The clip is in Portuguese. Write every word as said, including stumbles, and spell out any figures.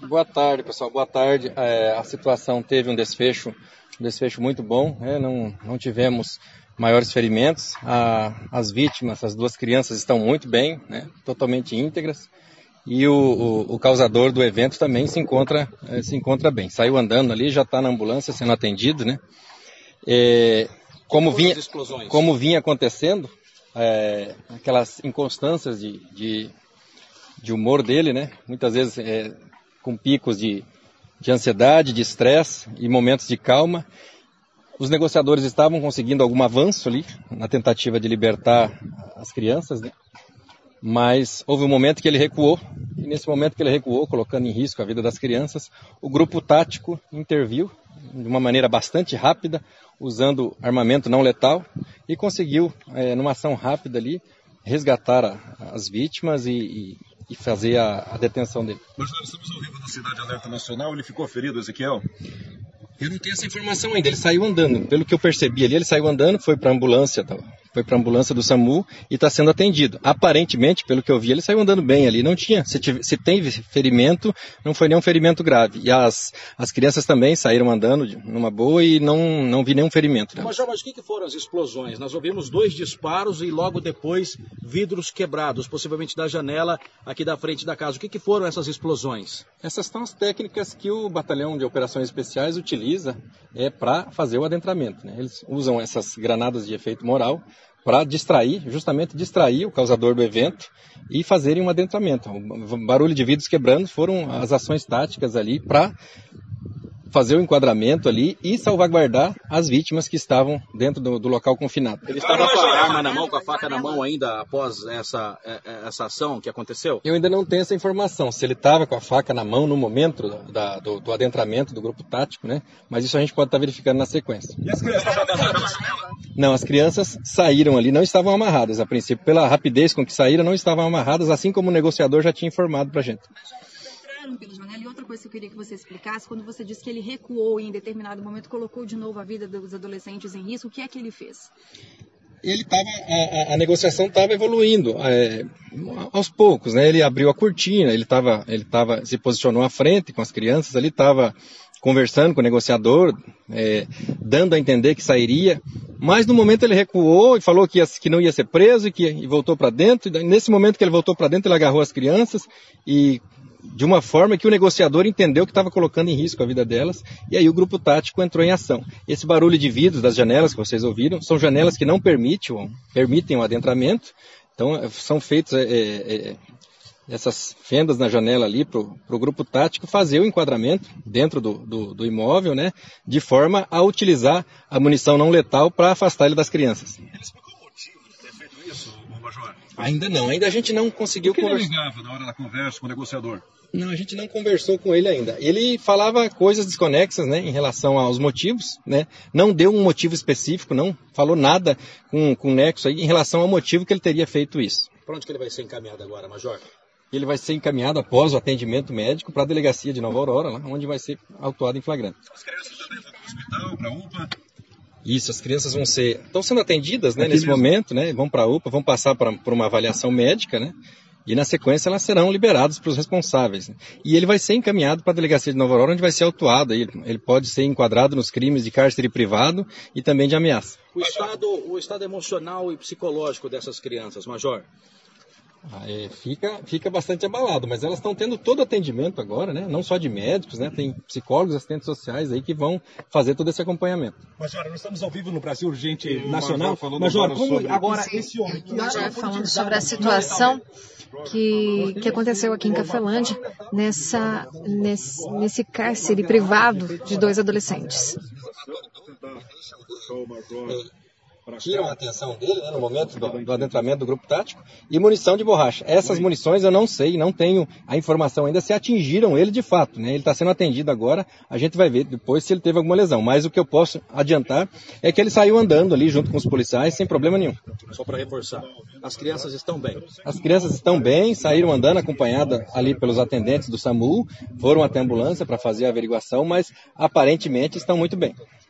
Boa tarde, pessoal. Boa tarde. É, a situação teve um desfecho, um desfecho muito bom, né? não, não tivemos maiores ferimentos. A, as vítimas, as duas crianças, estão muito bem, né? Totalmente íntegras. E o, o, o causador do evento também se encontra, é, se encontra bem. Saiu andando ali, já está na ambulância sendo atendido, né? É, como, vinha, como vinha acontecendo, é, aquelas inconstâncias de, de, de humor dele, né? Muitas vezes é, com picos de, de ansiedade, de estresse e momentos de calma. Os negociadores estavam conseguindo algum avanço ali na tentativa de libertar as crianças, né? Mas houve um momento que ele recuou, e nesse momento que ele recuou, colocando em risco a vida das crianças, o grupo tático interviu de uma maneira bastante rápida, usando armamento não letal, e conseguiu, é, numa ação rápida ali, resgatar a, as vítimas e, e, e fazer a, a detenção dele. Mas nós estamos ao vivo da Cidade Alerta Nacional, ele ficou ferido, Ezequiel? Eu não tenho essa informação ainda, ele saiu andando, pelo que eu percebi ali, ele saiu andando, foi para a ambulância, foi para a ambulância do SAMU e está sendo atendido. Aparentemente, pelo que eu vi, ele saiu andando bem ali, não tinha, se, tive, se tem ferimento, não foi nenhum ferimento grave. E as, as crianças também saíram andando numa boa e não, não vi nenhum ferimento. Mas, mas o que, que foram as explosões? Nós ouvimos dois disparos e logo depois vidros quebrados, possivelmente da janela aqui da frente da casa. O que, que foram essas explosões? Essas são as técnicas que o Batalhão de Operações Especiais utiliza é para fazer o adentramento, né? Eles usam essas granadas de efeito moral para distrair, justamente distrair o causador do evento e fazerem um adentramento. O barulho de vidros quebrando foram as ações táticas ali para fazer o enquadramento ali e salvaguardar as vítimas que estavam dentro do, do local confinado. Ele estava com a arma na mão, com a faca na mão ainda após essa, essa ação que aconteceu? Eu ainda não tenho essa informação, se ele estava com a faca na mão no momento da, do, do adentramento do grupo tático, né? Mas isso a gente pode estar verificando na sequência. E as crianças Não, as crianças saíram ali, não estavam amarradas. A princípio, pela rapidez com que saíram, não estavam amarradas, assim como o negociador já tinha informado para a gente. Pela janela. E outra coisa que eu queria que você explicasse, quando você disse que ele recuou e em determinado momento colocou de novo a vida dos adolescentes em risco, o que é que ele fez? Ele estava, a, a, a negociação estava evoluindo é, aos poucos, né? Ele abriu a cortina, ele estava, ele tava, se posicionou à frente com as crianças, ele estava conversando com o negociador, é, dando a entender que sairia, mas no momento ele recuou e falou que, ia, que não ia ser preso e que e voltou para dentro. E nesse momento que ele voltou para dentro, ele agarrou as crianças e de uma forma que o negociador entendeu que estava colocando em risco a vida delas, e aí o grupo tático entrou em ação. Esse barulho de vidros das janelas que vocês ouviram, são janelas que não permitem, permitem o adentramento, então são feitas é, é, essas fendas na janela ali para o grupo tático fazer o enquadramento dentro do, do, do imóvel, né, de forma a utilizar a munição não letal para afastar ele das crianças. Ele explicou o motivo de ter feito isso, Major? Ainda não, ainda a gente não conseguiu conversar. Por que ele ligava na hora da conversa com o negociador? Não, a gente não conversou com ele ainda. Ele falava coisas desconexas, né, em relação aos motivos, né, não deu um motivo específico, não falou nada com, com nexo aí em relação ao motivo que ele teria feito isso. Para onde que ele vai ser encaminhado agora, Major? Ele vai ser encaminhado após o atendimento médico para a delegacia de Nova Aurora, lá, onde vai ser autuado em flagrante. As crianças também vão para o hospital, para a U P A? Isso, as crianças vão ser, estão sendo atendidas, né, nesse mesmo momento, né, vão para a U P A, vão passar pra, por uma avaliação médica, né, e na sequência elas serão liberadas para os responsáveis. Né? E ele vai ser encaminhado para a delegacia de Nova Aurora, onde vai ser autuado. Ele, ele pode ser enquadrado nos crimes de cárcere privado e também de ameaça. O estado, o estado emocional e psicológico dessas crianças, Major? Ah, é, fica, fica bastante abalado, mas elas estão tendo todo atendimento agora, né? Não só de médicos, né? Tem psicólogos, assistentes sociais aí que vão fazer todo esse acompanhamento. Major, nós estamos ao vivo no Brasil Urgente Nacional. Major, Major como sobre... agora esse homem... Que Major, falando sobre a situação que, que aconteceu aqui em Cafelândia, nessa, nesse, nesse cárcere privado de dois adolescentes. Tiram a atenção dele, né, no momento do, do adentramento do grupo tático, e munição de borracha. Essas munições eu não sei, não tenho a informação ainda se atingiram ele de fato, né? Ele está sendo atendido agora, a gente vai ver depois se ele teve alguma lesão, mas o que eu posso adiantar é que ele saiu andando ali junto com os policiais sem problema nenhum. Só para reforçar, as crianças estão bem? As crianças estão bem, saíram andando acompanhadas ali pelos atendentes do SAMU, foram até a ambulância para fazer a averiguação, mas aparentemente estão muito bem.